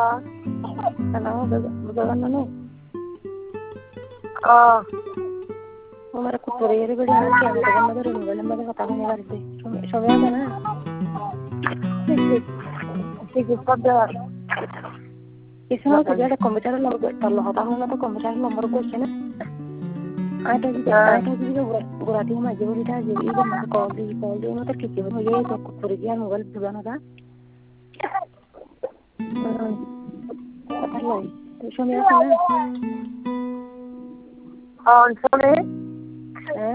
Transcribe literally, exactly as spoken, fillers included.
Hello, bagaimana nih? Ah, Umar aku Korea beri hati aku dengan mother ini, dengan mother kata aku ngerti. Soalnya mana? sige. Sige, pagda. Isma ko jada komputer nomor gue terlalu kata aku nggak komputer nomor gue cina. Ada juga, ada juga berarti mah jauh kita jadi itu mah kalau di kalau di motor kiki mau jadi itu aku Korea mobile juga nada. Kata lagi. Soalnya sana. Ah, sorry.